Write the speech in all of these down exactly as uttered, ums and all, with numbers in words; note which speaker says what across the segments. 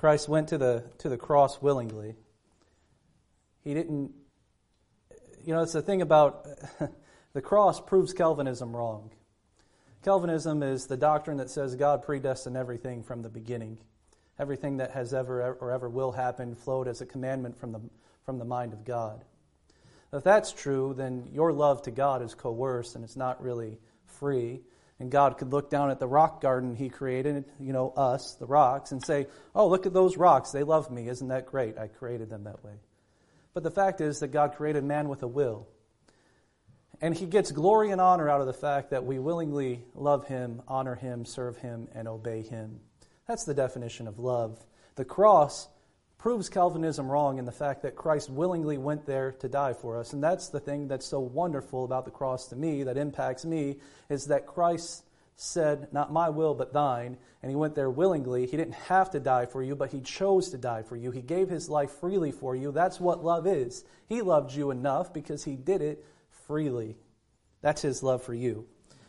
Speaker 1: Christ went to the to the cross willingly. He didn't, you know, it's the thing about the cross proves Calvinism wrong. Calvinism is the doctrine that says God predestined everything from the beginning. Everything that has ever or ever will happen flowed as a commandment from the from the mind of God. If that's true, then your love to God is coerced and it's not really free. And God could look down at the rock garden He created, you know, us, the rocks, and say, oh, look at those rocks. They love me. Isn't that great? I created them that way. But the fact is that God created man with a will. And He gets glory and honor out of the fact that we willingly love Him, honor Him, serve Him, and obey Him. That's the definition of love. The cross proves Calvinism wrong in the fact that Christ willingly went there to die for us. And that's the thing that's so wonderful about the cross to me, that impacts me, is that Christ said, not my will, but thine. And He went there willingly. He didn't have to die for you, but He chose to die for you. He gave His life freely for you. That's what love is. He loved you enough because He did it freely. That's His love for you.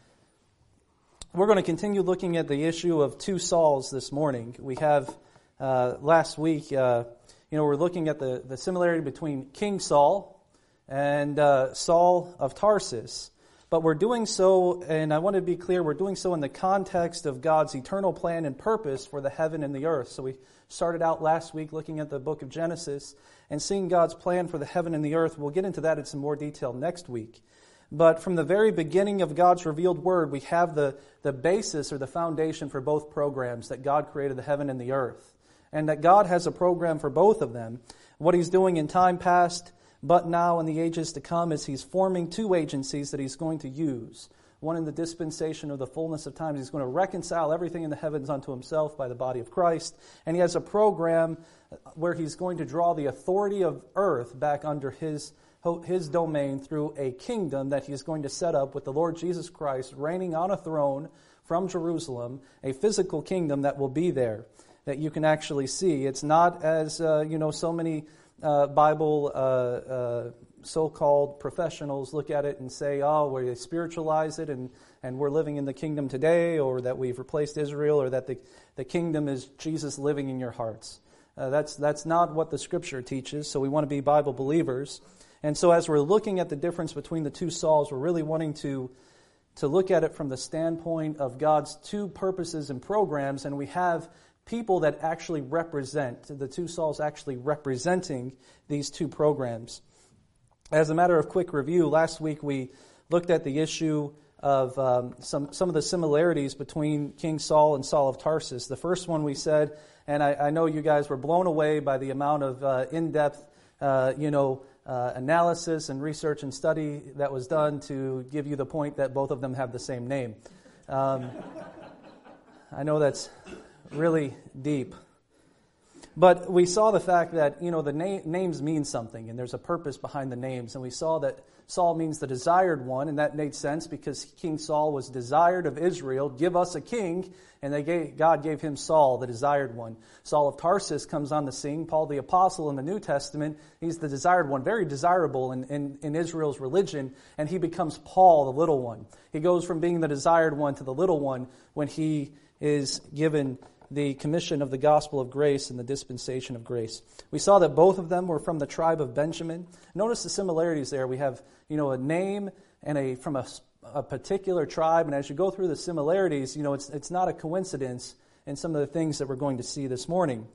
Speaker 1: We're going to continue looking at the issue of two Sauls this morning. We have uh, last week, uh, you know, we're looking at the, the similarity between King Saul and uh, Saul of Tarsus. But we're doing so, and I want to be clear, we're doing so in the context of God's eternal plan and purpose for the heaven and the earth. So we started out last week looking at the book of Genesis and seeing God's plan for the heaven and the earth. We'll get into that in some more detail next week. But from the very beginning of God's revealed word, we have the, the basis or the foundation for both programs, that God created the heaven and the earth, and that God has a program for both of them. What He's doing in time past, but now in the ages to come, is He's forming two agencies that He's going to use. One in the dispensation of the fullness of times. He's going to reconcile everything in the heavens unto Himself by the body of Christ. And He has a program where He's going to draw the authority of earth back under His His domain through a kingdom that He's going to set up with the Lord Jesus Christ reigning on a throne from Jerusalem, a physical kingdom that will be there, that you can actually see. It's not as, uh, you know, so many uh, Bible uh, uh, so-called professionals look at it and say, oh, we spiritualize it and, and we're living in the kingdom today, or that we've replaced Israel, or that the, the kingdom is Jesus living in your hearts. Uh, that's, that's not what the Scripture teaches, so we want to be Bible believers. And so as we're looking at the difference between the two Sauls, we're really wanting to, to look at it from the standpoint of God's two purposes and programs, and we have people that actually represent, the two Sauls actually representing these two programs. As a matter of quick review, last week we looked at the issue of um, some, some of the similarities between King Saul and Saul of Tarsus. The first one we said, and I, I know you guys were blown away by the amount of uh, in-depth, uh, you know, uh, analysis and research and study that was done to give you the point that both of them have the same name. Um, I know that's really deep. But we saw the fact that, you know, the na- names mean something, and there's a purpose behind the names. And we saw that Saul means the desired one, and that made sense because King Saul was desired of Israel. Give us a king, and they gave, God gave him Saul, the desired one. Saul of Tarsus comes on the scene. Paul the Apostle in the New Testament, he's the desired one, very desirable in, in, in Israel's religion, and he becomes Paul, the little one. He goes from being the desired one to the little one when he is given the commission of the gospel of grace and the dispensation of grace. We saw that both of them were from the tribe of Benjamin. Notice the similarities there. We have, you know, a name and a from a, a particular tribe, and as you go through the similarities, you know, it's it's not a coincidence in some of the things that we're going to see this morning.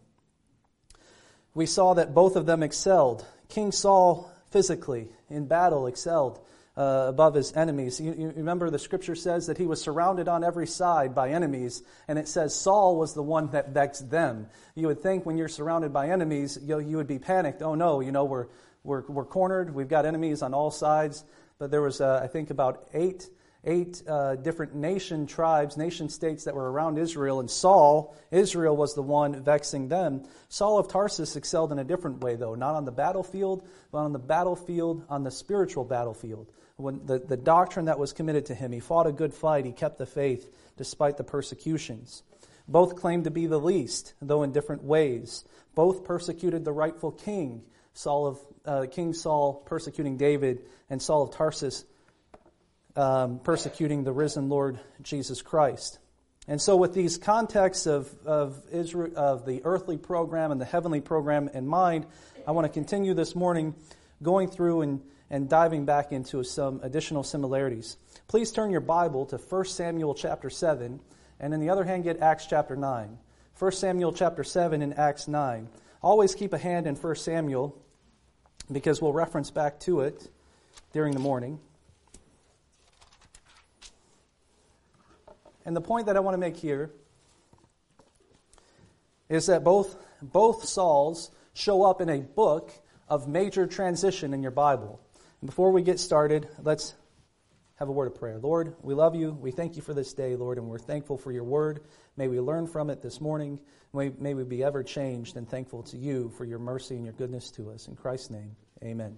Speaker 1: We saw that both of them excelled. King Saul physically in battle excelled Uh, above his enemies. You, you remember the scripture says that he was surrounded on every side by enemies, and it says Saul was the one that vexed them. You would think when you're surrounded by enemies, you know, you would be panicked. Oh no, you know, we're we're we're cornered. We've got enemies on all sides. But there was, uh, I think, about eight eight uh, different nation tribes, nation states that were around Israel, and Saul, Israel, was the one vexing them. Saul of Tarsus excelled in a different way, though, not on the battlefield, but on the battlefield, on the spiritual battlefield. When the, the doctrine that was committed to him, he fought a good fight, he kept the faith despite the persecutions. Both claimed to be the least, though in different ways. Both persecuted the rightful king, Saul of uh, King Saul persecuting David, and Saul of Tarsus um, persecuting the risen Lord Jesus Christ. And so with these contexts of, of Israel, of the earthly program and the heavenly program in mind, I want to continue this morning going through and, and diving back into some additional similarities. Please turn your Bible to First Samuel chapter seven, and on the other hand, get Acts chapter nine. First Samuel chapter seven and Acts nine. Always keep a hand in First Samuel, because we'll reference back to it during the morning. And the point that I want to make here is that both, both Sauls show up in a book of major transition in your Bible. And before we get started, let's have a word of prayer. Lord, we love you. We thank you for this day, Lord, and we're thankful for your word. May we learn from it this morning. May, may we be ever changed and thankful to you for your mercy and your goodness to us. In Christ's name, amen.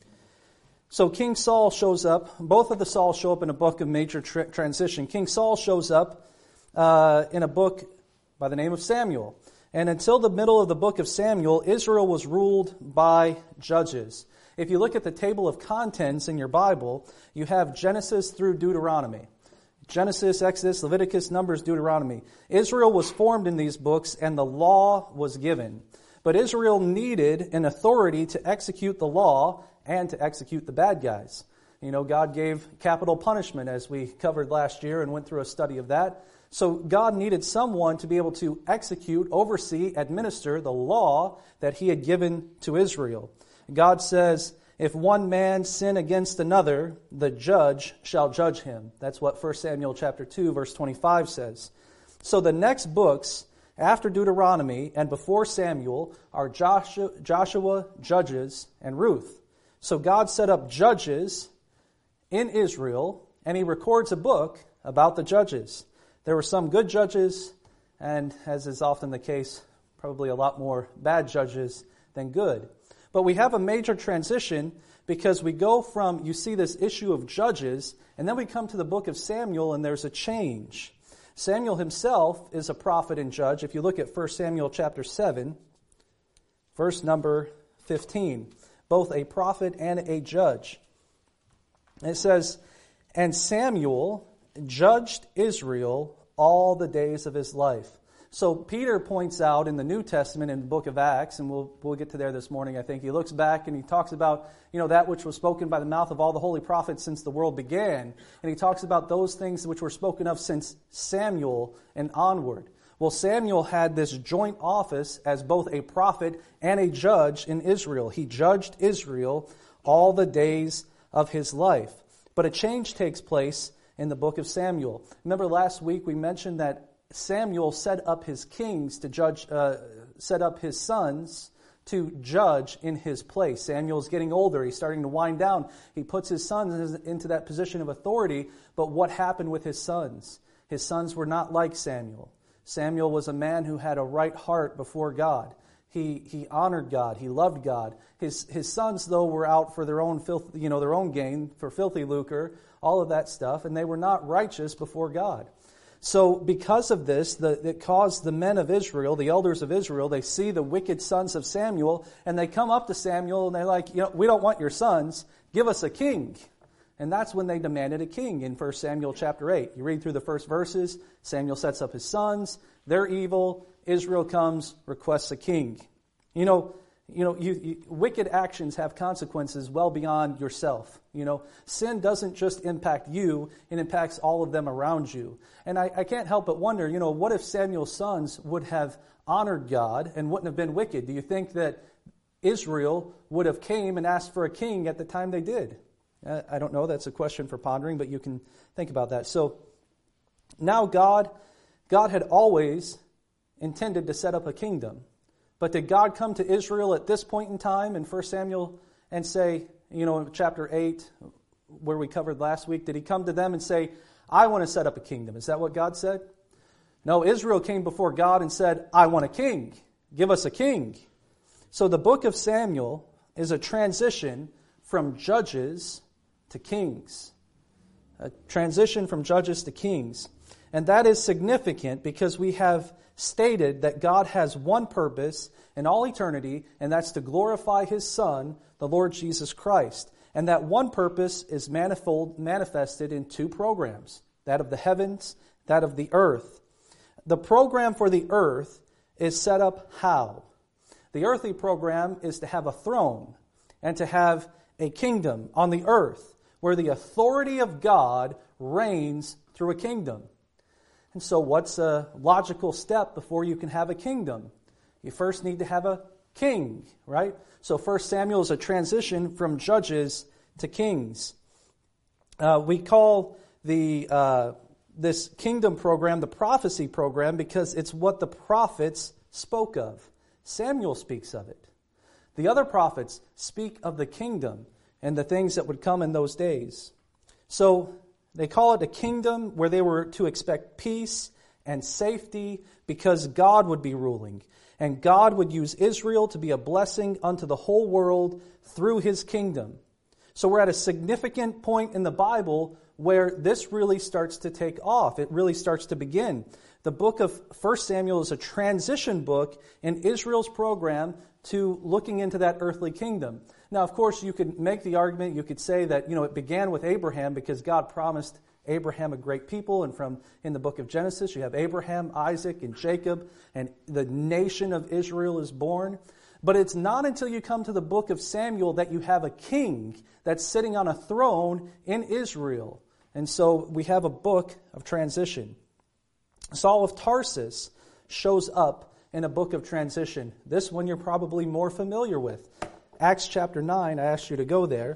Speaker 1: So King Saul shows up. Both of the Sauls show up in a book of major tra- transition. King Saul shows up uh, in a book by the name of Samuel. And until the middle of the book of Samuel, Israel was ruled by judges. If you look at the table of contents in your Bible, you have Genesis through Deuteronomy. Genesis, Exodus, Leviticus, Numbers, Deuteronomy. Israel was formed in these books and the law was given. But Israel needed an authority to execute the law and to execute the bad guys. You know, God gave capital punishment, as we covered last year and went through a study of that. So God needed someone to be able to execute, oversee, administer the law that he had given to Israel. God says, if one man sin against another, the judge shall judge him. That's what First Samuel chapter two, verse twenty-five says. So the next books after Deuteronomy and before Samuel are Joshua, Joshua, Judges, and Ruth. So God set up judges in Israel, and he records a book about the judges. There were some good judges, and as is often the case, probably a lot more bad judges than good. But we have a major transition because we go from, you see this issue of judges, and then we come to the book of Samuel, and there's a change. Samuel himself is a prophet and judge. If you look at First Samuel chapter seven, verse number fifteen. Both a prophet and a judge. And it says, and Samuel judged Israel all the days of his life. So Peter points out in the New Testament in the book of Acts, and we'll we'll get to there this morning, I think. He looks back and he talks about, you know, that which was spoken by the mouth of all the holy prophets since the world began. And he talks about those things which were spoken of since Samuel and onward. Well, Samuel had this joint office as both a prophet and a judge in Israel. He judged Israel all the days of his life. But a change takes place in the book of Samuel. Remember last week we mentioned that Samuel set up his kings to judge, uh, set up his sons to judge in his place. Samuel's getting older. He's starting to wind down. He puts his sons into that position of authority. But what happened with his sons? His sons were not like Samuel. Samuel was a man who had a right heart before God. He he honored God. He loved God. His his sons, though, were out for their own filth, you know, their own gain, for filthy lucre, all of that stuff, and they were not righteous before God. So because of this, the, it caused the men of Israel, the elders of Israel, they see the wicked sons of Samuel, and they come up to Samuel and they're like, you know, we don't want your sons. Give us a king. And that's when they demanded a king in First Samuel chapter eight. You read through the first verses, Samuel sets up his sons, they're evil, Israel comes, requests a king. You know, you know, you, you, wicked actions have consequences well beyond yourself. You know, sin doesn't just impact you, it impacts all of them around you. And I, I can't help but wonder, you know, what if Samuel's sons would have honored God and wouldn't have been wicked? Do you think that Israel would have came and asked for a king at the time they did? I don't know. That's a question for pondering, but you can think about that. So now God, God had always intended to set up a kingdom. But did God come to Israel at this point in time in First Samuel and say, you know, in chapter eight, where we covered last week, did he come to them and say, I want to set up a kingdom? Is that what God said? No, Israel came before God and said, I want a king. Give us a king. So the book of Samuel is a transition from judges to kings. A transition from judges to kings. And that is significant because we have stated that God has one purpose in all eternity, and that's to glorify His Son, the Lord Jesus Christ. And that one purpose is manifold, manifested in two programs, that of the heavens, that of the earth. the program for the earth is set up how? The earthly program is to have a throne and to have a kingdom on the earth where the authority of God reigns through a kingdom. And so what's a logical step before you can have a kingdom? You first need to have a king, right? So First Samuel is a transition from judges to kings. Uh, we call the uh, this kingdom program the prophecy program because it's what the prophets spoke of. Samuel speaks of it. The other prophets speak of the kingdom and the things that would come in those days. So they call it a kingdom where they were to expect peace and safety because God would be ruling. And God would use Israel to be a blessing unto the whole world through His kingdom. So we're at a significant point in the Bible where this really starts to take off. It really starts to begin. The book of First Samuel is a transition book in Israel's program to looking into that earthly kingdom. Now, of course, you could make the argument, you could say that, you know, it began with Abraham because God promised Abraham a great people, and from in the book of Genesis, you have Abraham, Isaac, and Jacob, and the nation of Israel is born. But it's not until you come to the book of Samuel that you have a king that's sitting on a throne in Israel. And so we have a book of transition. Saul of Tarsus shows up in a book of transition. This one you're probably more familiar with. Acts chapter nine, I asked you to go there.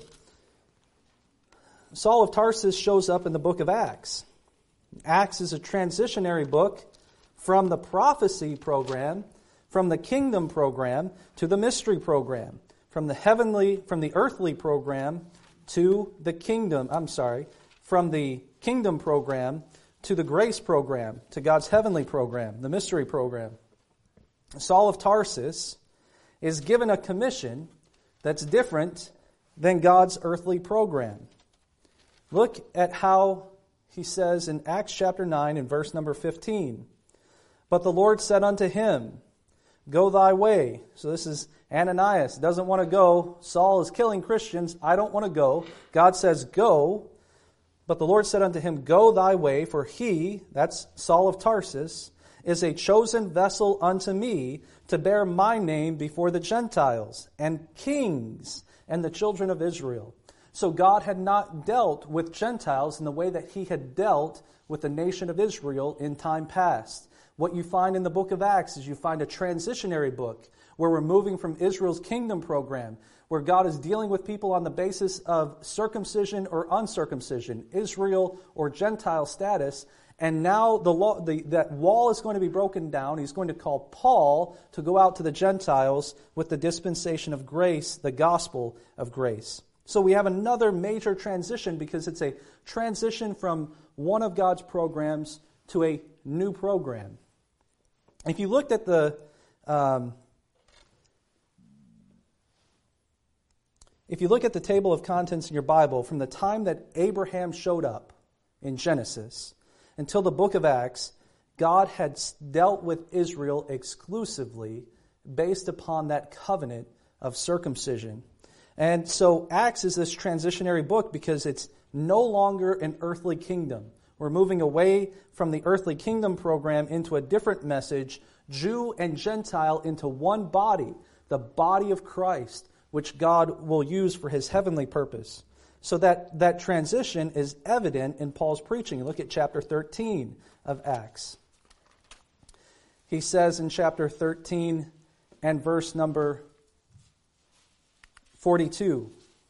Speaker 1: Saul of Tarsus shows up in the book of Acts. Acts is a transitionary book from the prophecy program, from the kingdom program to the mystery program, from the heavenly, from the earthly program to the kingdom, I'm sorry, from the kingdom program to the grace program, to God's heavenly program, the mystery program. Saul of Tarsus is given a commission that's different than God's earthly program. Look at how he says in Acts chapter nine and verse number fifteen. But the Lord said unto him, Go thy way. So this is Ananias. Doesn't want to go. Saul is killing Christians. I don't want to go. God says, Go. But the Lord said unto him, Go thy way, for he, that's Saul of Tarsus, is a chosen vessel unto me to bear my name before the Gentiles and kings and the children of Israel. So God had not dealt with Gentiles in the way that He had dealt with the nation of Israel in time past. What you find in the book of Acts is you find a transitionary book where we're moving from Israel's kingdom program, where God is dealing with people on the basis of circumcision or uncircumcision, Israel or Gentile status. And now the law, the, that wall is going to be broken down. He's going to call Paul to go out to the Gentiles with the dispensation of grace, the gospel of grace. So we have another major transition because it's a transition from one of God's programs to a new program. If you looked at the um, if you look at the table of contents in your Bible from the time that Abraham showed up in Genesis until the book of Acts, God had dealt with Israel exclusively based upon that covenant of circumcision. And so Acts is this transitionary book because it's no longer an earthly kingdom. We're moving away from the earthly kingdom program into a different message, Jew and Gentile into one body, the body of Christ, which God will use for His heavenly purpose. So that, that transition is evident in Paul's preaching. Look at chapter thirteen of Acts. He says in chapter thirteen and verse number forty-two.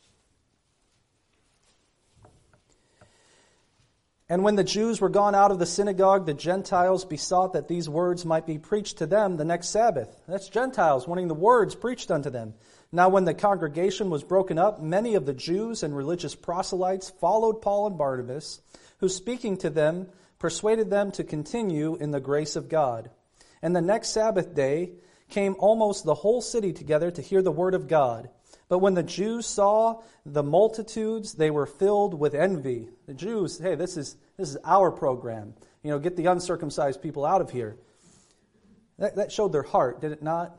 Speaker 1: And when the Jews were gone out of the synagogue, the Gentiles besought that these words might be preached to them the next Sabbath. That's Gentiles wanting the words preached unto them. Now when the congregation was broken up, many of the Jews and religious proselytes followed Paul and Barnabas, who speaking to them persuaded them to continue in the grace of God. And the next Sabbath day came almost the whole city together to hear the word of God. But when the Jews saw the multitudes, they were filled with envy. The Jews, hey, this is this is our program. You know, get the uncircumcised people out of here. That, that showed their heart, did it not?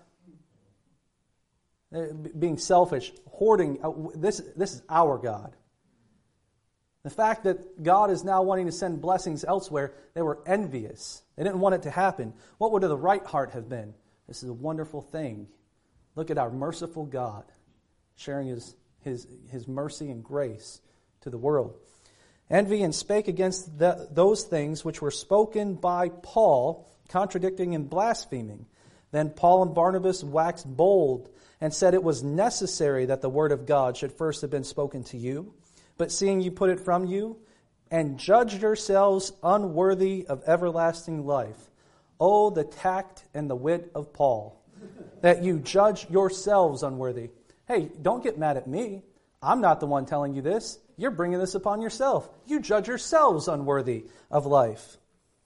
Speaker 1: Being selfish, hoarding. This, this is our God. The fact that God is now wanting to send blessings elsewhere, they were envious. They didn't want it to happen. What would the right heart have been? This is a wonderful thing. Look at our merciful God sharing his, his, his mercy and grace to the world. Envy and spake against the, those things which were spoken by Paul, contradicting and blaspheming. Then Paul and Barnabas waxed bold and said it was necessary that the word of God should first have been spoken to you. But seeing you put it from you, and judged yourselves unworthy of everlasting life. Oh, the tact and the wit of Paul, that you judge yourselves unworthy. Hey, don't get mad at me. I'm not the one telling you this. You're bringing this upon yourself. You judge yourselves unworthy of life.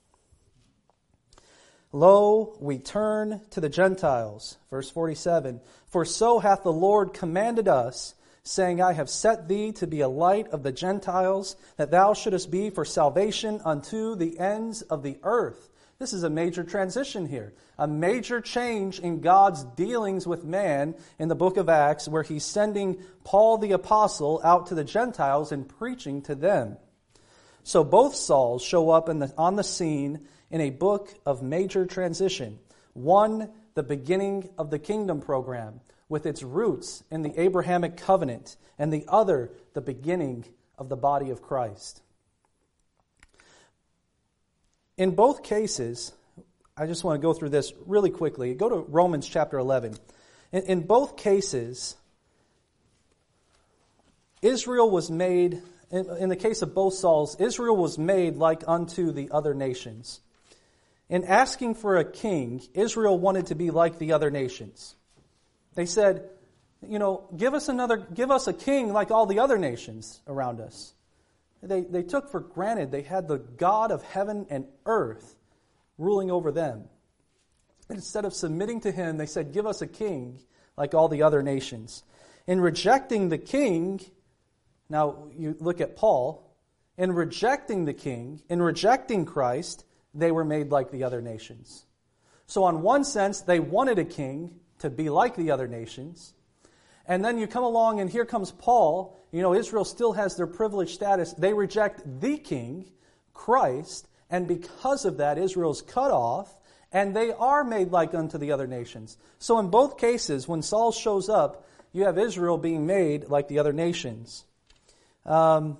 Speaker 1: Lo, we turn to the Gentiles. Verse forty-seven. For so hath the Lord commanded us, saying, I have set thee to be a light of the Gentiles, that thou shouldest be for salvation unto the ends of the earth. This is a major transition here. A major change in God's dealings with man in the book of Acts, where he's sending Paul the apostle out to the Gentiles and preaching to them. So both Sauls show up in the, on the scene in a book of major transition. One, the beginning of the kingdom program, with its roots in the Abrahamic covenant, and the other, the beginning of the body of Christ. In both cases, I just want to go through this really quickly. Go to Romans chapter eleven. In, in both cases, Israel was made, in, in the case of both Sauls, Israel was made like unto the other nations. In asking for a king, Israel wanted to be like the other nations. They said, you know, give us another, give us a king like all the other nations around us. They, they took for granted they had the God of heaven and earth ruling over them. Instead of submitting to him, they said, give us a king like all the other nations. In rejecting the king, now you look at Paul, in rejecting the king, in rejecting Christ, they were made like the other nations. So in one sense, they wanted a king to be like the other nations. And then you come along and here comes Paul. You know, Israel still has their privileged status. They reject the king, Christ, and because of that, Israel's cut off, and they are made like unto the other nations. So in both cases, when Saul shows up, you have Israel being made like the other nations. Um,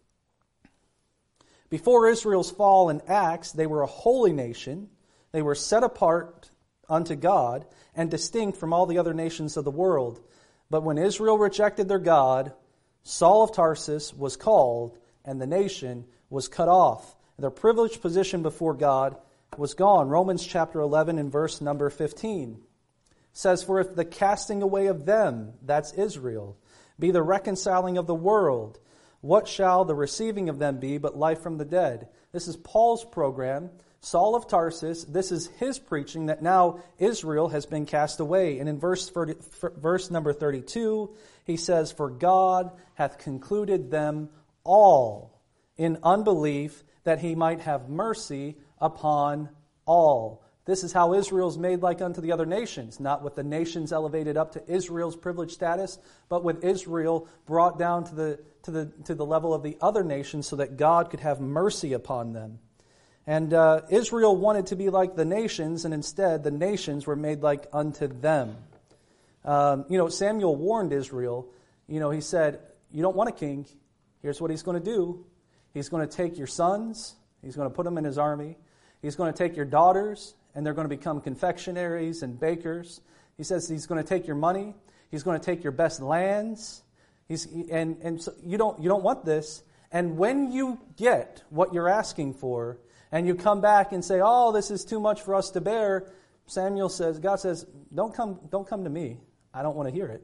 Speaker 1: before Israel's fall in Acts, they were a holy nation. They were set apart unto God and distinct from all the other nations of the world. But when Israel rejected their God, Saul of Tarsus was called, and the nation was cut off. Their privileged position before God was gone. Romans chapter eleven and verse number fifteen says, for if the casting away of them, that's Israel, be the reconciling of the world, what shall the receiving of them be but life from the dead? This is Paul's program. Saul of Tarsus, this is his preaching that now Israel has been cast away. And in verse verse number thirty-two, he says, for God hath concluded them all in unbelief, that he might have mercy upon all. This is how Israel's made like unto the other nations, not with the nations elevated up to Israel's privileged status, but with Israel brought down to the to the to the level of the other nations so that God could have mercy upon them. And uh, Israel wanted to be like the nations, and instead the nations were made like unto them. Um, you know, Samuel warned Israel. You know, he said, you don't want a king. Here's what he's going to do. He's going to take your sons. He's going to put them in his army. He's going to take your daughters, and they're going to become confectionaries and bakers. He says he's going to take your money. He's going to take your best lands. He's, and and so you don't you don't want this. And when you get what you're asking for, and you come back and say, oh, this is too much for us to bear, Samuel says, God says, don't come, don't come to me. I don't want to hear it.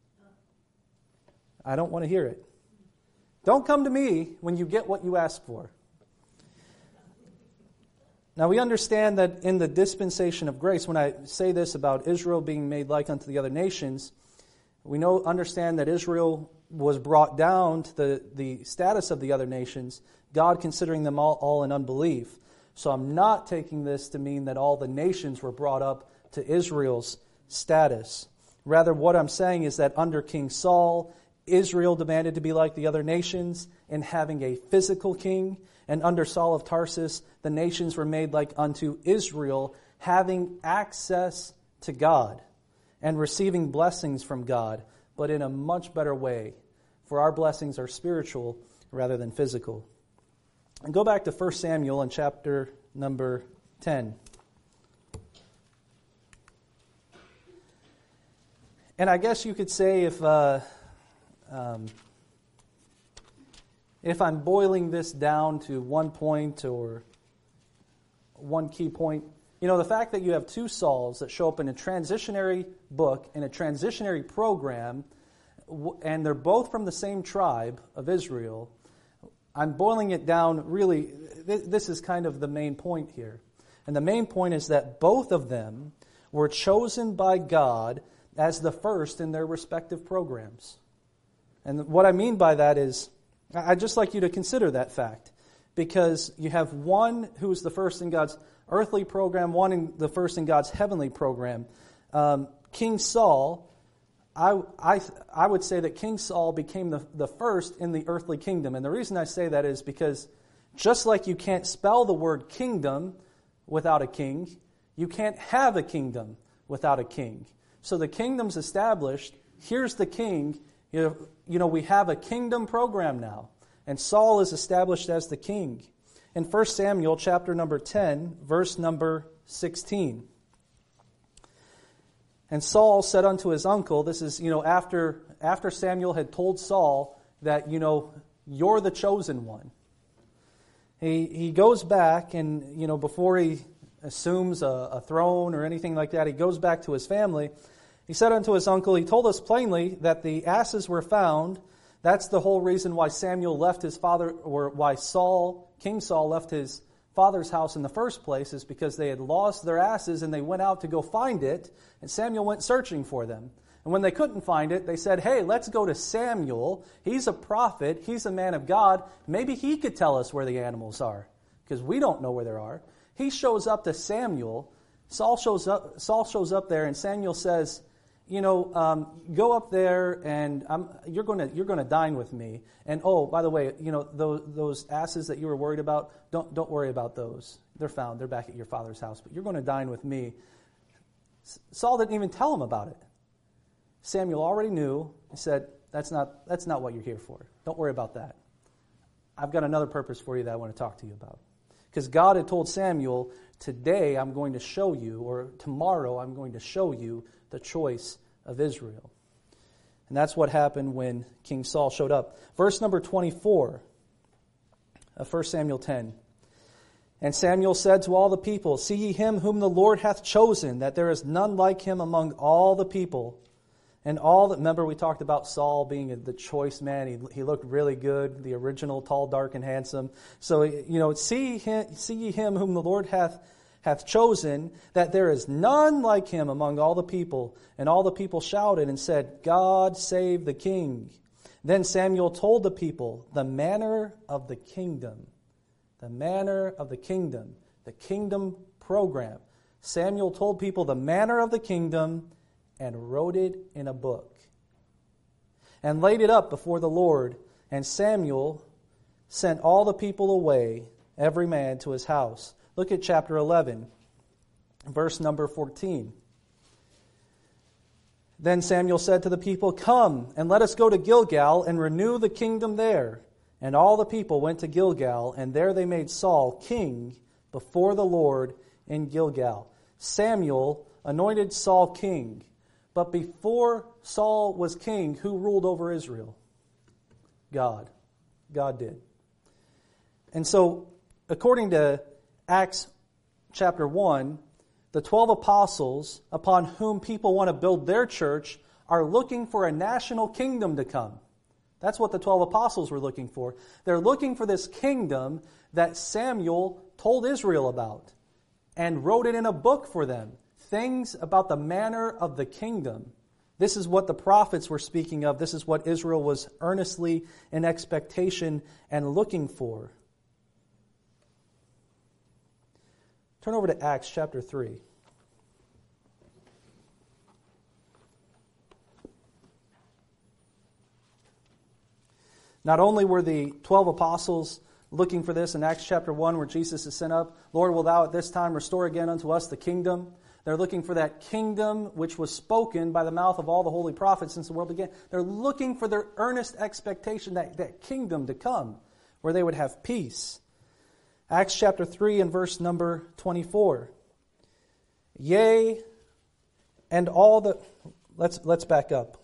Speaker 1: I don't want to hear it. Don't come to me when you get what you ask for. Now we understand that in the dispensation of grace, when I say this about Israel being made like unto the other nations, we know understand that Israel was brought down to the, the status of the other nations, God considering them all, all in unbelief. So I'm not taking this to mean that all the nations were brought up to Israel's status. Rather, what I'm saying is that under King Saul, Israel demanded to be like the other nations in having a physical king. And under Saul of Tarsus, the nations were made like unto Israel, having access to God and receiving blessings from God, but in a much better way. For our blessings are spiritual rather than physical. And go back to First Samuel in chapter number ten. And I guess you could say if uh, um, if I'm boiling this down to one point or one key point, you know, the fact that you have two Sauls that show up in a transitionary book, in a transitionary program, and they're both from the same tribe of Israel, I'm boiling it down really, this is kind of the main point here. And the main point is that both of them were chosen by God as the first in their respective programs. And what I mean by that is, I'd just like you to consider that fact. Because you have one who is the first in God's earthly program, one in the first in God's heavenly program. Um, King Saul, I, I, I would say that King Saul became the, the first in the earthly kingdom. And the reason I say that is because just like you can't spell the word kingdom without a king, you can't have a kingdom without a king. So the kingdom's established. Here's the king. You know, you know, we have a kingdom program now. And Saul is established as the king. In First Samuel chapter number ten, verse number sixteen. And Saul said unto his uncle, this is, you know, after after Samuel had told Saul that, you know, you're the chosen one. He he goes back and, you know, before he assumes a, a throne or anything like that, he goes back to his family. He said unto his uncle, he told us plainly that the asses were found. That's the whole reason why Samuel left his father, or why Saul, King Saul, left his father's house in the first place, is because they had lost their asses and they went out to go find it, and Samuel went searching for them. And when they couldn't find it, they said, hey, let's go to Samuel. He's a prophet. He's a man of God. Maybe he could tell us where the animals are, because we don't know where they are. He shows up to Samuel. Saul shows up, Saul shows up there, and Samuel says, you know, um, go up there and I'm, you're going to you're going to dine with me. And oh, by the way, you know, those those asses that you were worried about, don't don't worry about those. They're found. They're back at your father's house. But you're going to dine with me. Saul didn't even tell him about it. Samuel already knew. He said, "That's not that's not what you're here for. Don't worry about that. I've got another purpose for you that I want to talk to you about." Because God had told Samuel, "Today I'm going to show you, or tomorrow I'm going to show you the choice of Israel." And that's what happened when King Saul showed up. Verse number twenty-four of First Samuel ten. And Samuel said to all the people, see ye him whom the Lord hath chosen, that there is none like him among all the people. And all that, remember we talked about Saul being the choice man. He, he looked really good, the original, tall, dark, and handsome. So, you know, see, him, see ye him whom the Lord hath hath chosen, that there is none like him among all the people. And all the people shouted and said, God save the king. Then Samuel told the people the manner of the kingdom. The manner of the kingdom. The kingdom program. Samuel told people the manner of the kingdom and wrote it in a book. And laid it up before the Lord. And Samuel sent all the people away, every man to his house. Look at chapter eleven, verse number fourteen. Then Samuel said to the people, come, and let us go to Gilgal and renew the kingdom there. And all the people went to Gilgal, and there they made Saul king before the Lord in Gilgal. Samuel anointed Saul king. But before Saul was king, who ruled over Israel? God. God did. And so, according to Acts chapter one, the twelve apostles upon whom people want to build their church are looking for a national kingdom to come. That's what the twelve apostles were looking for. They're looking for this kingdom that Samuel told Israel about and wrote it in a book for them. Things about the manner of the kingdom. This is what the prophets were speaking of. This is what Israel was earnestly in expectation and looking for. Turn over to Acts chapter three. Not only were the twelve apostles looking for this in Acts chapter one where Jesus is sent up, Lord, will thou at this time restore again unto us the kingdom? They're looking for that kingdom which was spoken by the mouth of all the holy prophets since the world began. They're looking for their earnest expectation, that, that kingdom to come, where they would have peace. Acts chapter three and verse number twenty-four. Yea, and all the... Let's, let's back up.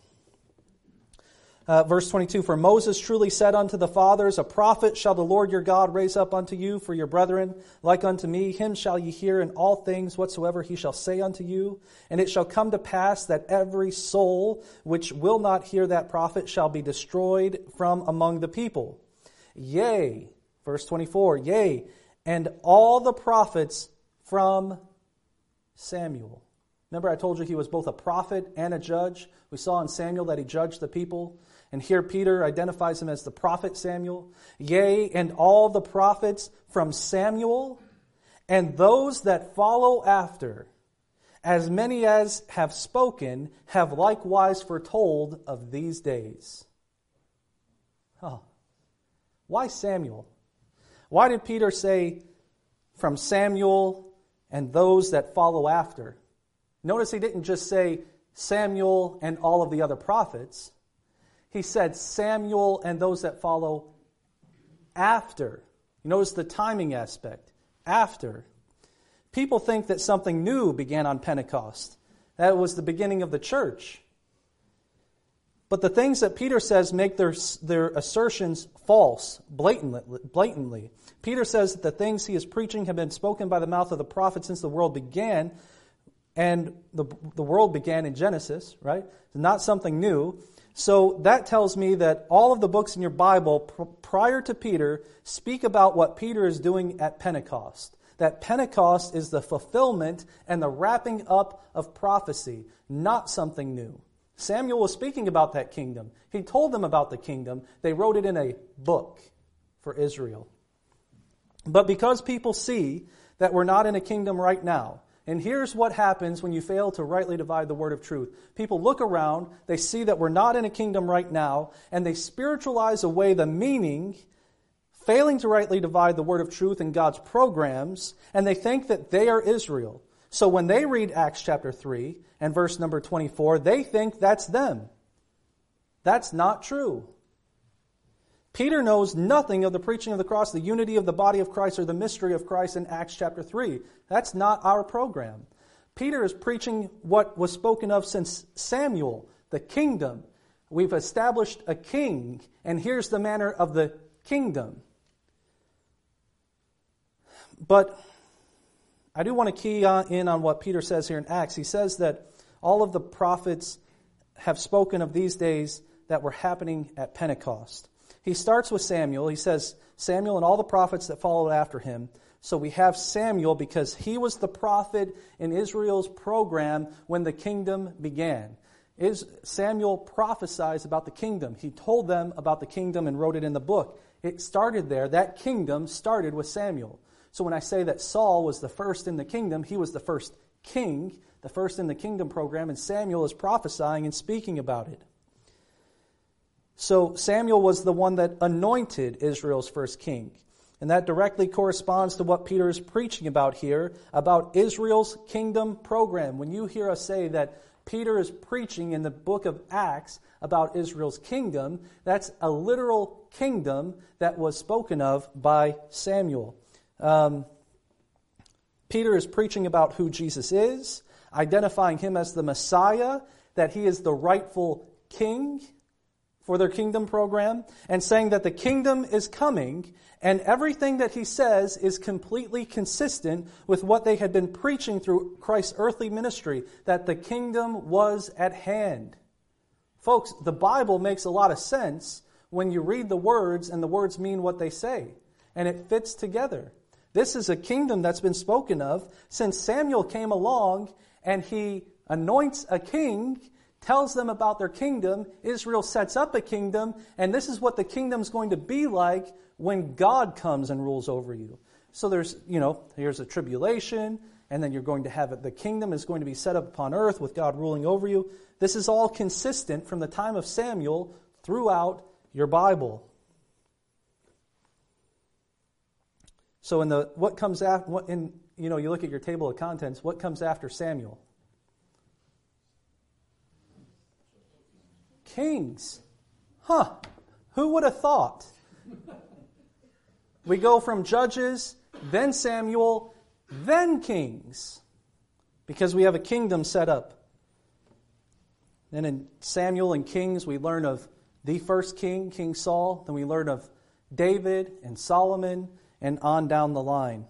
Speaker 1: Uh, verse twenty-two, For Moses truly said unto the fathers, A prophet shall the Lord your God raise up unto you for your brethren, like unto me. Him shall ye hear in all things whatsoever he shall say unto you. And it shall come to pass that every soul which will not hear that prophet shall be destroyed from among the people. Yea, verse twenty-four, Yea, and all the prophets from Samuel. Remember I told you he was both a prophet and a judge. We saw in Samuel that he judged the people. And here Peter identifies him as the prophet Samuel. Yea, and all the prophets from Samuel, and those that follow after, as many as have spoken, have likewise foretold of these days. Oh, why Samuel? Why did Peter say from Samuel and those that follow after? Notice he didn't just say Samuel and all of the other prophets. He said Samuel and those that follow after. You notice the timing aspect. After. People think that something new began on Pentecost. That was the beginning of the church. But the things that Peter says make their, their assertions false, blatantly, blatantly. Peter says that the things he is preaching have been spoken by the mouth of the prophet since the world began. And the, the world began in Genesis, right? Not something new. So that tells me that all of the books in your Bible pr- prior to Peter speak about what Peter is doing at Pentecost. That Pentecost is the fulfillment and the wrapping up of prophecy, not something new. Samuel was speaking about that kingdom. He told them about the kingdom. They wrote it in a book for Israel. But because people see that we're not in a kingdom right now, and here's what happens when you fail to rightly divide the word of truth. People look around, they see that we're not in a kingdom right now, and they spiritualize away the meaning, failing to rightly divide the word of truth in God's programs, and they think that they are Israel. So when they read Acts chapter three and verse number twenty-four, they think that's them. That's not true. Peter knows nothing of the preaching of the cross, the unity of the body of Christ, or the mystery of Christ in Acts chapter three. That's not our program. Peter is preaching what was spoken of since Samuel, the kingdom. We've established a king, and here's the manner of the kingdom. But I do want to key in on what Peter says here in Acts. He says that all of the prophets have spoken of these days that were happening at Pentecost. He starts with Samuel. He says, Samuel and all the prophets that followed after him. So we have Samuel because he was the prophet in Israel's program when the kingdom began. Is Samuel prophesies about the kingdom. He told them about the kingdom and wrote it in the book. It started there. That kingdom started with Samuel. So when I say that Saul was the first in the kingdom, he was the first king, the first in the kingdom program, and Samuel is prophesying and speaking about it. So Samuel was the one that anointed Israel's first king. And that directly corresponds to what Peter is preaching about here, about Israel's kingdom program. When you hear us say that Peter is preaching in the book of Acts about Israel's kingdom, that's a literal kingdom that was spoken of by Samuel. Um, Peter is preaching about who Jesus is, identifying him as the Messiah, that he is the rightful king for their kingdom program, and saying that the kingdom is coming, and everything that he says is completely consistent with what they had been preaching through Christ's earthly ministry, that the kingdom was at hand. Folks, the Bible makes a lot of sense when you read the words and the words mean what they say, and it fits together. This is a kingdom that's been spoken of since Samuel came along and he anoints a king, tells them about their kingdom. Israel sets up a kingdom, and this is what the kingdom's going to be like when God comes and rules over you. So there's, you know, here's a tribulation, and then you're going to have it. The kingdom is going to be set up upon earth with God ruling over you. This is all consistent from the time of Samuel throughout your Bible. So in the what comes after, what in you know, you look at your table of contents, what comes after Samuel? Kings. Huh. Who would have thought? We go from Judges, then Samuel, then Kings. Because we have a kingdom set up. Then in Samuel and Kings, we learn of the first king, King Saul. Then we learn of David and Solomon and on down the line.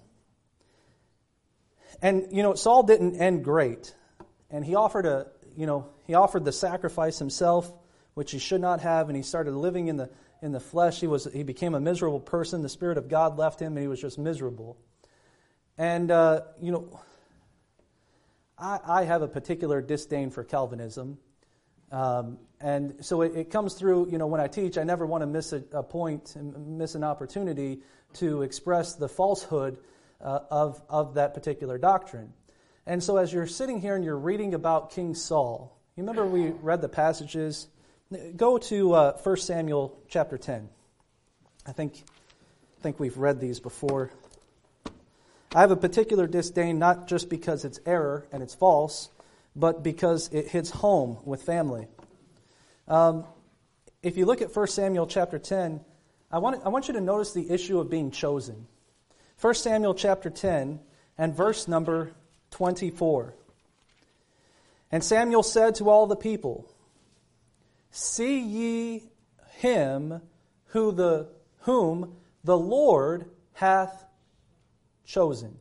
Speaker 1: And, you know, Saul didn't end great. And he offered a, you know, he offered the sacrifice himself, which he should not have, and he started living in the in the flesh. He was he became a miserable person. The Spirit of God left him, and he was just miserable. And, uh, you know, I, I have a particular disdain for Calvinism. Um, and so it, it comes through, you know, when I teach, I never want to miss a, a point, miss an opportunity to express the falsehood uh, of, of that particular doctrine. And so as you're sitting here and you're reading about King Saul, you remember we read the passages? Go to uh, First Samuel chapter ten. I think, I think we've read these before. I have a particular disdain, not just because it's error and it's false, but because it hits home with family. Um, if you look at First Samuel chapter ten, I want, I want you to notice the issue of being chosen. First Samuel chapter ten and verse number twenty-four. And Samuel said to all the people, "See ye him who the whom the Lord hath chosen."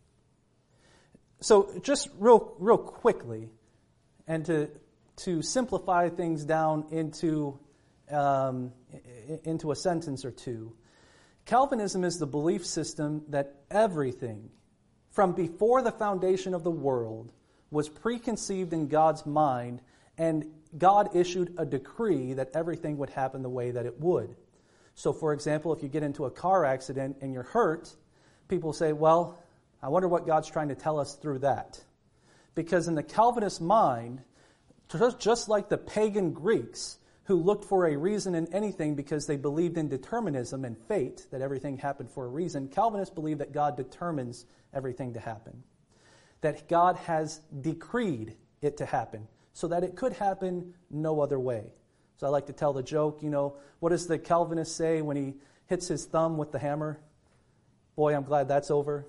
Speaker 1: So just real real quickly, and to to simplify things down into um, into a sentence or two, Calvinism is the belief system that everything from before the foundation of the world was preconceived in God's mind, and God issued a decree that everything would happen the way that it would. So, for example, if you get into a car accident and you're hurt, people say, well, I wonder what God's trying to tell us through that. Because in the Calvinist mind, just like the pagan Greeks who looked for a reason in anything because they believed in determinism and fate, that everything happened for a reason, Calvinists believe that God determines everything to happen. That God has decreed it to happen, so that it could happen no other way. So I like to tell the joke, you know, what does the Calvinist say when he hits his thumb with the hammer? Boy, I'm glad that's over.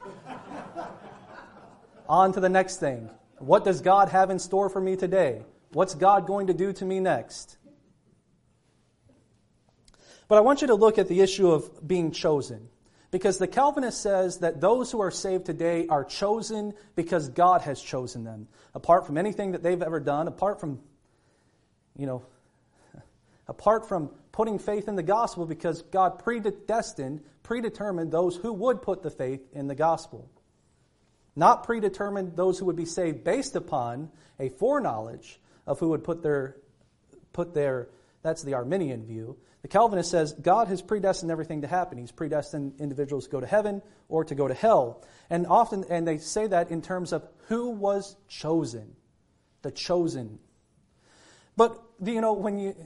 Speaker 1: On to the next thing. What does God have in store for me today? What's God going to do to me next? But I want you to look at the issue of being chosen. Because the Calvinist says that those who are saved today are chosen because God has chosen them. Apart from anything that they've ever done, apart from, you know, apart from putting faith in the gospel, because God predestined, predetermined those who would put the faith in the gospel. Not predetermined those who would be saved based upon a foreknowledge of who would put their, put their, that's the Arminian view. The Calvinist says God has predestined everything to happen. He's predestined individuals to go to heaven or to go to hell. And often, and they say that in terms of who was chosen. The chosen. But, you know, when you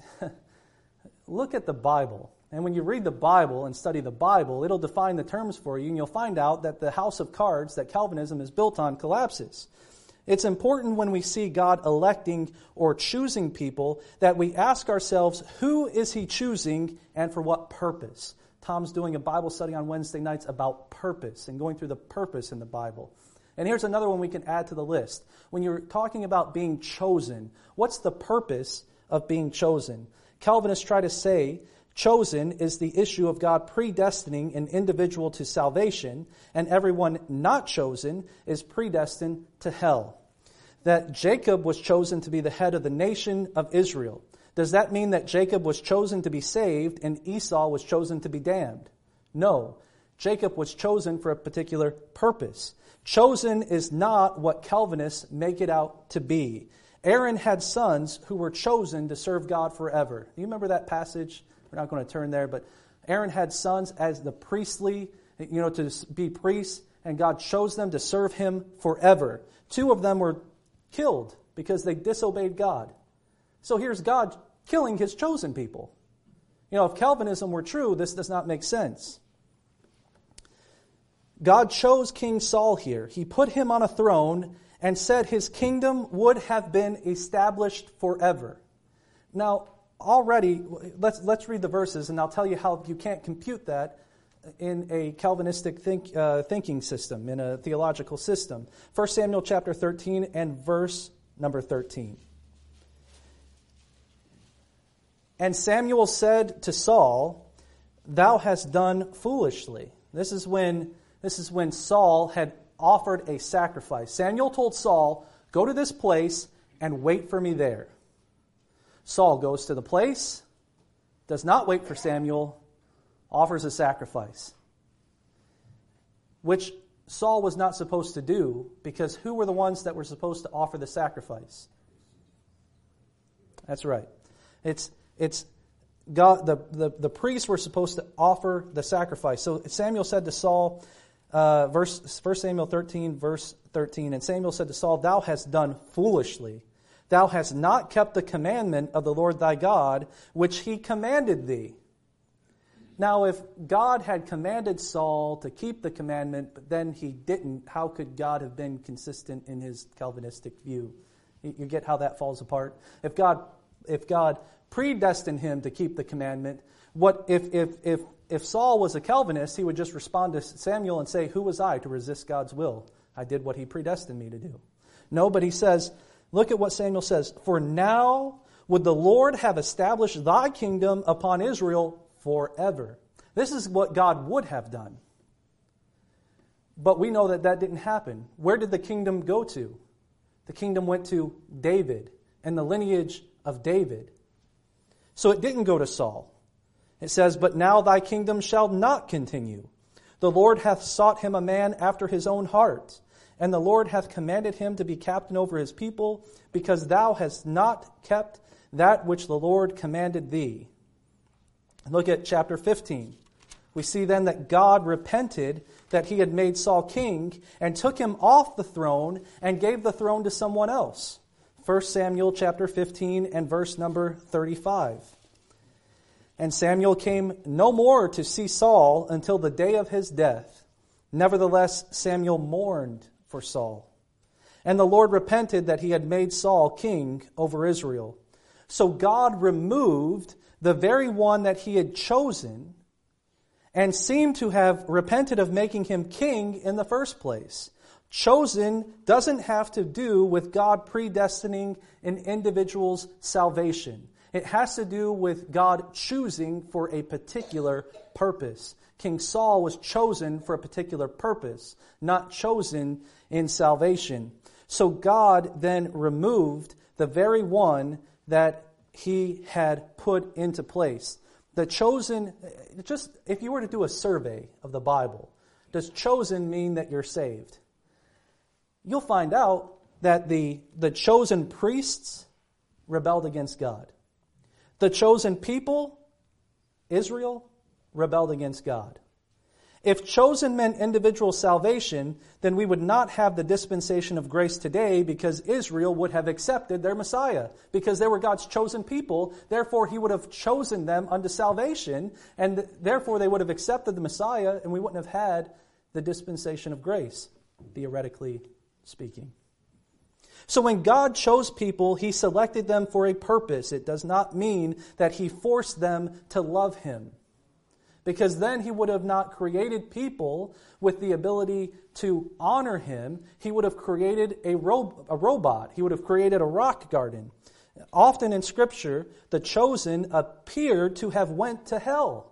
Speaker 1: look at the Bible, and when you read the Bible and study the Bible, it'll define the terms for you, and you'll find out that the house of cards that Calvinism is built on collapses. It's important when we see God electing or choosing people that we ask ourselves, who is He choosing and for what purpose? Tom's doing a Bible study on Wednesday nights about purpose and going through the purpose in the Bible. And here's another one we can add to the list. When you're talking about being chosen, what's the purpose of being chosen? Calvinists try to say chosen is the issue of God predestining an individual to salvation, and everyone not chosen is predestined to hell. That Jacob was chosen to be the head of the nation of Israel. Does that mean that Jacob was chosen to be saved and Esau was chosen to be damned? No. Jacob was chosen for a particular purpose. Chosen is not what Calvinists make it out to be. Aaron had sons who were chosen to serve God forever. Do you remember that passage? We're not going to turn there, but Aaron had sons as the priestly, you know, to be priests, and God chose them to serve Him forever. Two of them were killed because they disobeyed God. So here's God killing His chosen people. You know, if Calvinism were true, this does not make sense. God chose King Saul here. He put him on a throne and said his kingdom would have been established forever. Now, already, let's let's read the verses, and I'll tell you how you can't compute that in a Calvinistic think, uh, thinking system, in a theological system. First Samuel chapter thirteen and verse number thirteen. And Samuel said to Saul, "Thou hast done foolishly." This is when this is when Saul had offered a sacrifice. Samuel told Saul, "Go to this place and wait for me there." Saul goes to the place, does not wait for Samuel, offers a sacrifice, which Saul was not supposed to do, because who were the ones that were supposed to offer the sacrifice? That's right. It's it's God. The, the, the priests were supposed to offer the sacrifice. So Samuel said to Saul, uh, verse First Samuel thirteen, verse thirteen, and Samuel said to Saul, "Thou hast done foolishly. Thou hast not kept the commandment of the Lord thy God, which he commanded thee." Now, if God had commanded Saul to keep the commandment, but then he didn't, how could God have been consistent in his Calvinistic view? You get how that falls apart? If God, if God predestined him to keep the commandment, what if if if if Saul was a Calvinist, he would just respond to Samuel and say, "Who was I to resist God's will? I did what he predestined me to do." No, but he says, look at what Samuel says. "For now would the Lord have established thy kingdom upon Israel forever." This is what God would have done. But we know that that didn't happen. Where did the kingdom go to? The kingdom went to David and the lineage of David. So it didn't go to Saul. It says, "But now thy kingdom shall not continue. The Lord hath sought him a man after his own heart. And the Lord hath commanded him to be captain over his people, because thou hast not kept that which the Lord commanded thee." Look at chapter fifteen. We see then that God repented that he had made Saul king and took him off the throne and gave the throne to someone else. First Samuel chapter fifteen and verse number thirty-five. "And Samuel came no more to see Saul until the day of his death. Nevertheless, Samuel mourned for Saul. And the Lord repented that he had made Saul king over Israel. So God removed the very one that he had chosen and seemed to have repented of making him king in the first place. Chosen doesn't have to do with God predestining an individual's salvation. It has to do with God choosing for a particular purpose. King Saul was chosen for a particular purpose, not chosen in salvation. So God then removed the very one that he had put into place. The chosen, just if you were to do a survey of the Bible, does chosen mean that you're saved? You'll find out that the, the chosen priests rebelled against God. The chosen people, Israel, rebelled against God. If chosen meant individual salvation, then we would not have the dispensation of grace today, because Israel would have accepted their Messiah. Because they were God's chosen people, therefore he would have chosen them unto salvation, and therefore they would have accepted the Messiah, and we wouldn't have had the dispensation of grace, theoretically speaking. So when God chose people, he selected them for a purpose. It does not mean that he forced them to love him, because then he would have not created people with the ability to honor him. He would have created a, ro- a robot. He would have created a rock garden. Often in Scripture, the chosen appeared to have went to hell.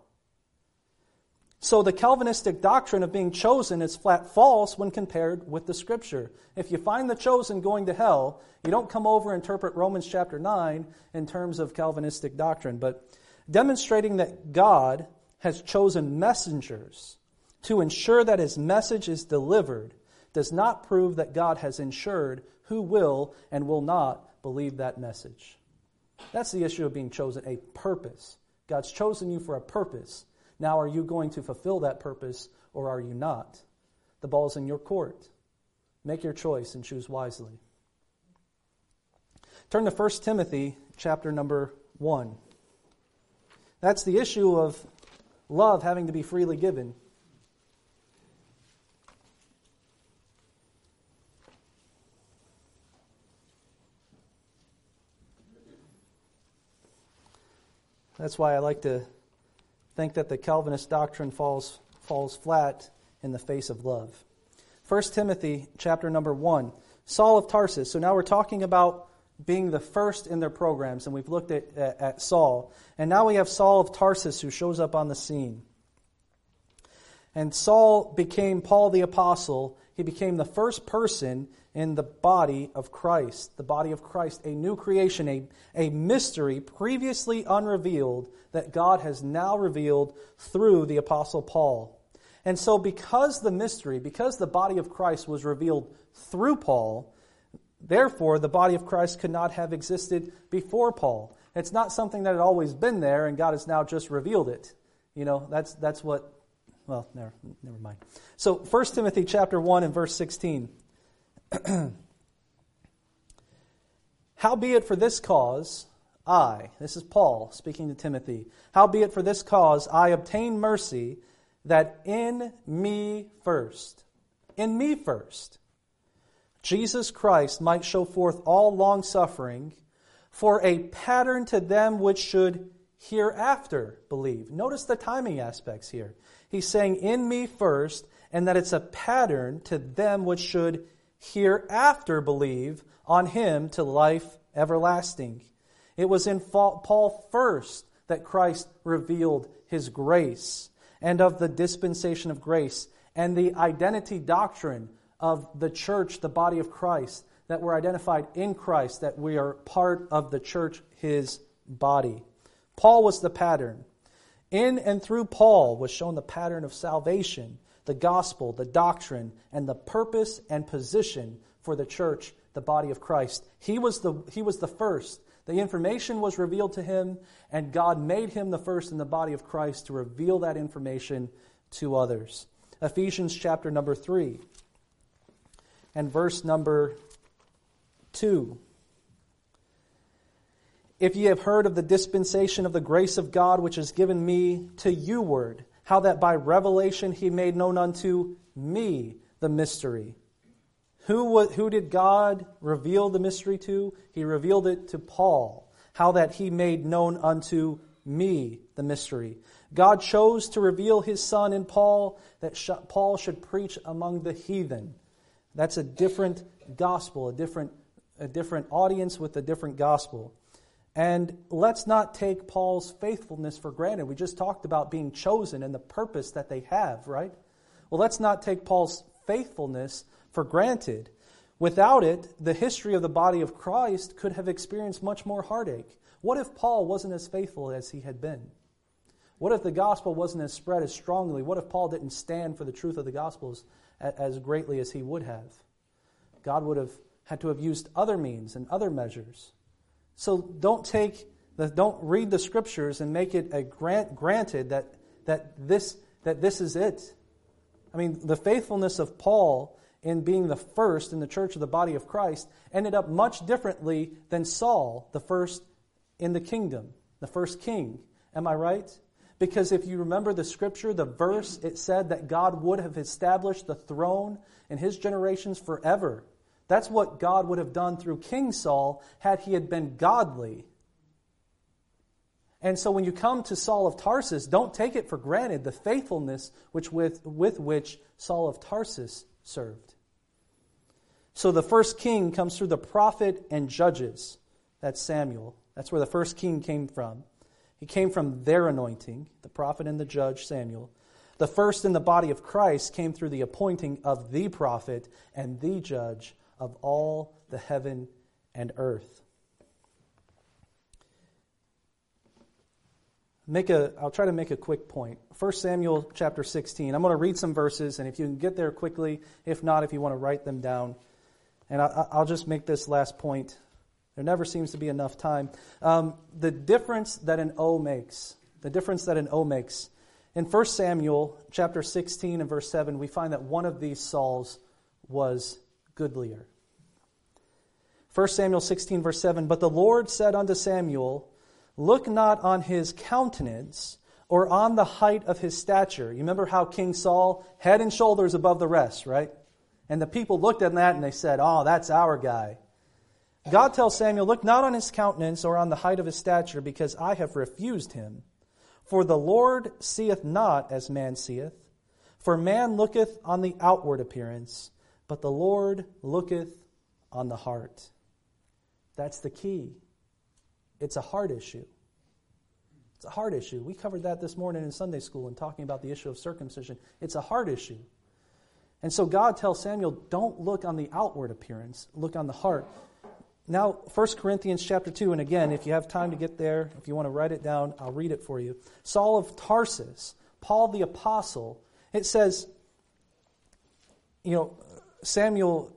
Speaker 1: So the Calvinistic doctrine of being chosen is flat false when compared with the Scripture. If you find the chosen going to hell, you don't come over and interpret Romans chapter nine in terms of Calvinistic doctrine. But demonstrating that God has chosen messengers to ensure that his message is delivered does not prove that God has ensured who will and will not believe that message. That's the issue of being chosen, a purpose. God's chosen you for a purpose. Now, are you going to fulfill that purpose or are you not? The ball's in your court. Make your choice and choose wisely. Turn to First Timothy chapter number one. That's the issue of love having to be freely given. That's why I like to think that the Calvinist doctrine falls falls flat in the face of love. First Timothy chapter number one, Saul of Tarsus. So now we're talking about being the first in their programs, and we've looked at, at, at Saul. And now we have Saul of Tarsus who shows up on the scene. And Saul became Paul the Apostle. He became the first person in the body of Christ. The body of Christ, a new creation, a, a mystery previously unrevealed that God has now revealed through the Apostle Paul. And so because the mystery, because the body of Christ was revealed through Paul, therefore the body of Christ could not have existed before Paul. It's not something that had always been there and God has now just revealed it. You know, that's that's what, well, never, never mind. So First Timothy chapter one and verse sixteen. Howbeit for this cause, I, this is Paul speaking to Timothy, howbeit for this cause I obtain mercy, that in me first, in me first, Jesus Christ might show forth all long-suffering for a pattern to them which should hereafter believe. Notice the timing aspects here. He's saying in me first, and that it's a pattern to them which should hereafter believe on him to life everlasting. It was in Paul first that Christ revealed his grace, and of the dispensation of grace, and the identity doctrine of the church, the body of Christ, that we're identified in Christ, that we are part of the church, his body. Paul was the pattern. In and through Paul was shown the pattern of salvation, the gospel, the doctrine, and the purpose and position for the church, the body of Christ. He was the, he was the first. The information was revealed to him, and God made him the first in the body of Christ to reveal that information to others. Ephesians chapter number three and verse number two. If ye have heard of the dispensation of the grace of God which is given me to you ward, how that by revelation he made known unto me the mystery. Who, who did God reveal the mystery to? He revealed it to Paul. How that he made known unto me the mystery. God chose to reveal his Son in Paul, that sh- Paul should preach among the heathen. That's a different gospel, a different, a different audience with a different gospel. And let's not take Paul's faithfulness for granted. We just talked about being chosen and the purpose that they have, right? Well, let's not take Paul's faithfulness for granted. Without it, the history of the body of Christ could have experienced much more heartache. What if Paul wasn't as faithful as he had been? What if the gospel wasn't as spread as strongly? What if Paul didn't stand for the truth of the gospels as greatly as he would have? God would have had to have used other means and other measures. So don't take the, don't read the scriptures and make it a grant, granted that that this that this is it. I mean, the faithfulness of Paul in being the first in the church of the body of Christ ended up much differently than Saul, the first in the kingdom, the first king. Am I right? Because if you remember the scripture, the verse, it said that God would have established the throne in his generations forever. That's what God would have done through King Saul had he had been godly. And so when you come to Saul of Tarsus, don't take it for granted the faithfulness which with, with which Saul of Tarsus served. So the first king comes through the prophet and judges. That's Samuel. That's where the first king came from. He came from their anointing, the prophet and the judge, Samuel. The first in the body of Christ came through the appointing of the prophet and the judge of all the heaven and earth. Make a, I'll try to make a quick point. First Samuel chapter sixteen. I'm going to read some verses, and if you can get there quickly, if not, if you want to write them down. And I, I'll just make this last point. There never seems to be enough time. Um, the difference that an O makes, the difference that an O makes. In First Samuel chapter sixteen and verse seven, we find that one of these Sauls was goodlier. First Samuel sixteen verse seven, but the Lord said unto Samuel, look not on his countenance or on the height of his stature. You remember how King Saul, head and shoulders above the rest, right? And the people looked at that and they said, oh, that's our guy. God tells Samuel, look not on his countenance or on the height of his stature, because I have refused him. For the Lord seeth not as man seeth. For man looketh on the outward appearance, but the Lord looketh on the heart. That's the key. It's a heart issue. It's a heart issue. We covered that this morning in Sunday school in talking about the issue of circumcision. It's a heart issue. And so God tells Samuel, don't look on the outward appearance, look on the heart. Now, First Corinthians chapter two, and again, if you have time to get there, if you want to write it down, I'll read it for you. Saul of Tarsus, Paul the apostle, it says, you know, Samuel,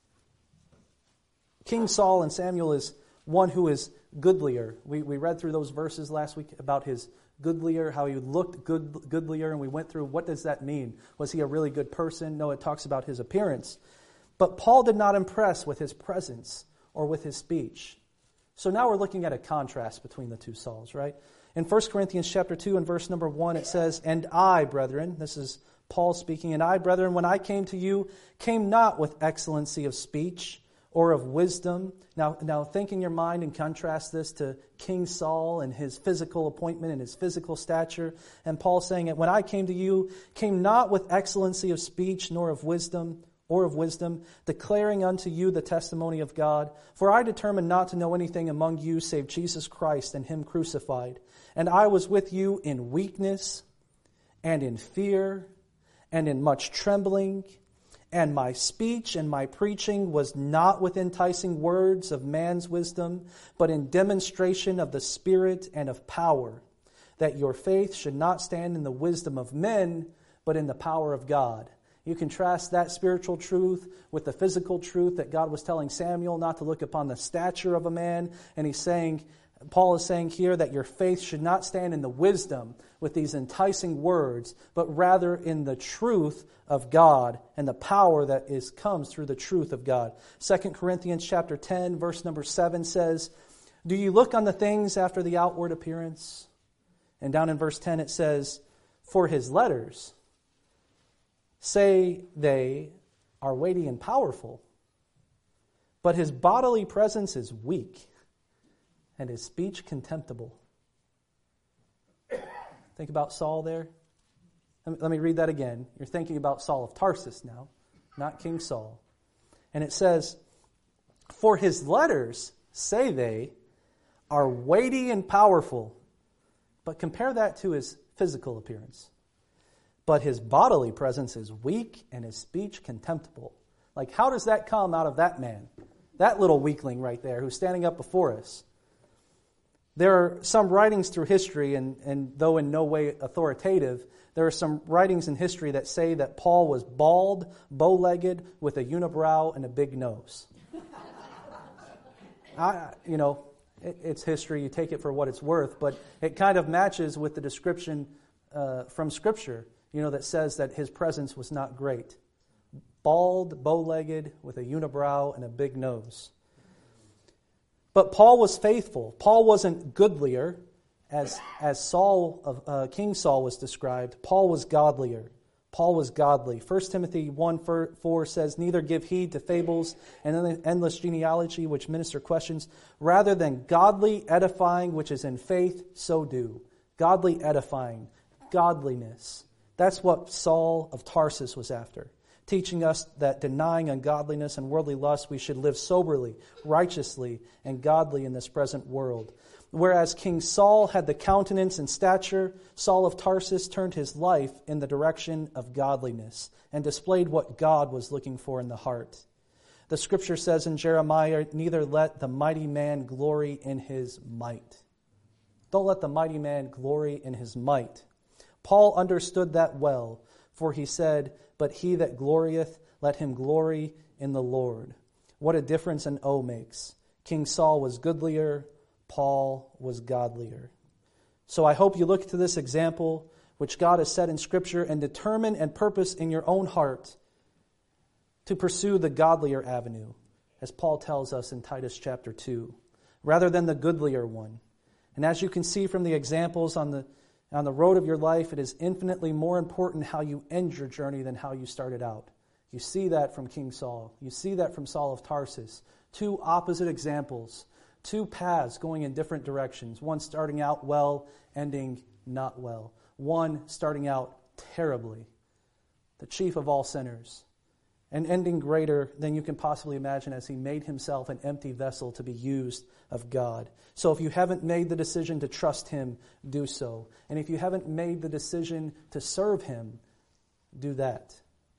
Speaker 1: King Saul and Samuel is one who is goodlier. We we read through those verses last week about his goodlier, how he looked good goodlier, and we went through what does that mean? Was he a really good person? No, it talks about his appearance. But Paul did not impress with his presence or with his speech. So now we're looking at a contrast between the two Sauls, right? In First Corinthians chapter two and verse number one, it says, "And I, brethren," this is Paul speaking, "and I, brethren, when I came to you, came not with excellency of speech or of wisdom." Now, now think in your mind and contrast this to King Saul and his physical appointment and his physical stature. And Paul saying it, "When I came to you, came not with excellency of speech nor of wisdom, or of wisdom, declaring unto you the testimony of God. For I determined not to know anything among you save Jesus Christ and him crucified. And I was with you in weakness and in fear and in much trembling. And my speech and my preaching was not with enticing words of man's wisdom, but in demonstration of the Spirit and of power, that your faith should not stand in the wisdom of men, but in the power of God." You contrast that spiritual truth with the physical truth that God was telling Samuel not to look upon the stature of a man. And he's saying, Paul is saying here that your faith should not stand in the wisdom with these enticing words, but rather in the truth of God and the power that is comes through the truth of God. Second Corinthians chapter ten, verse number seven says, "Do you look on the things after the outward appearance?" And down in verse ten it says, "For his letters, say they, are weighty and powerful, but his bodily presence is weak, and his speech contemptible." Think about Saul there. Let me read that again. You're thinking about Saul of Tarsus now, not King Saul. And it says, "For his letters, say they, are weighty and powerful." But compare that to his physical appearance. "But his bodily presence is weak and his speech contemptible." Like, how does that come out of that man? That little weakling right there who's standing up before us. There are some writings through history, and, and though in no way authoritative, there are some writings in history that say that Paul was bald, bow-legged, with a unibrow and a big nose. I, you know, it, it's history. You take it for what it's worth, but it kind of matches with the description uh, from Scripture, you know, that says that his presence was not great. Bald, bow-legged, with a unibrow and a big nose. But Paul was faithful. Paul wasn't goodlier, as as Saul, uh, King Saul was described. Paul was godlier. Paul was godly. First Timothy one four says, "Neither give heed to fables and endless genealogy which minister questions. Rather than godly edifying which is in faith, so do." Godly edifying. Godliness. That's what Saul of Tarsus was after. Teaching us that denying ungodliness and worldly lust, we should live soberly, righteously, and godly in this present world. Whereas King Saul had the countenance and stature, Saul of Tarsus turned his life in the direction of godliness and displayed what God was looking for in the heart. The Scripture says in Jeremiah, "Neither let the mighty man glory in his might." Don't let the mighty man glory in his might. Paul understood that well, for he said, "But he that glorieth, let him glory in the Lord." What a difference an O makes. King Saul was goodlier, Paul was godlier. So I hope you look to this example, which God has set in Scripture, and determine and purpose in your own heart to pursue the godlier avenue, as Paul tells us in Titus chapter two, rather than the goodlier one. And as you can see from the examples on the on the road of your life, it is infinitely more important how you end your journey than how you started out. You see that from King Saul. You see that from Saul of Tarsus. Two opposite examples, two paths going in different directions. One starting out well, ending not well. One starting out terribly, the chief of all sinners, and ending greater than you can possibly imagine as he made himself an empty vessel to be used of God. So if you haven't made the decision to trust him, do so. And if you haven't made the decision to serve him, do that.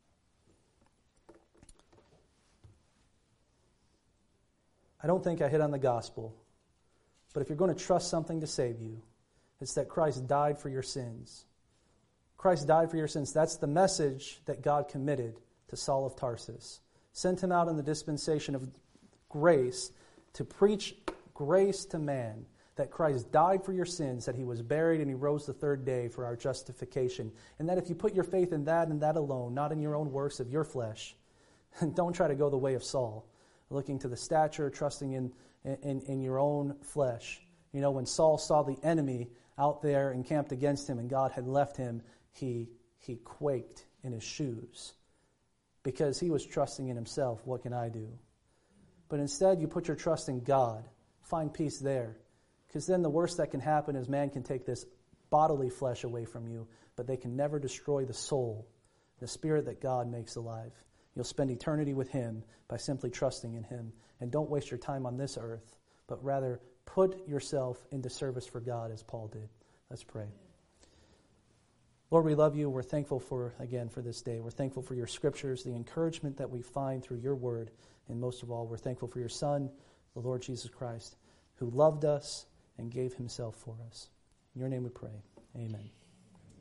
Speaker 1: I don't think I hit on the gospel, but if you're going to trust something to save you, it's that Christ died for your sins. Christ died for your sins. That's the message that God committed to Saul of Tarsus. Sent him out in the dispensation of grace to preach grace to man, that Christ died for your sins, that he was buried and he rose the third day for our justification. And that if you put your faith in that and that alone, not in your own works of your flesh, don't try to go the way of Saul, looking to the stature, trusting in, in, in your own flesh. You know, when Saul saw the enemy out there encamped against him and God had left him, he he quaked in his shoes because he was trusting in himself. What can I do? But instead, you put your trust in God. Find peace there. Because then the worst that can happen is man can take this bodily flesh away from you, but they can never destroy the soul, the spirit that God makes alive. You'll spend eternity with him by simply trusting in him. And don't waste your time on this earth, but rather put yourself into service for God as Paul did. Let's pray. Lord, we love you. We're thankful for, again, for this day. We're thankful for your scriptures, the encouragement that we find through your word. And most of all, we're thankful for your Son, the Lord Jesus Christ, who loved us and gave himself for us. In your name we pray. Amen.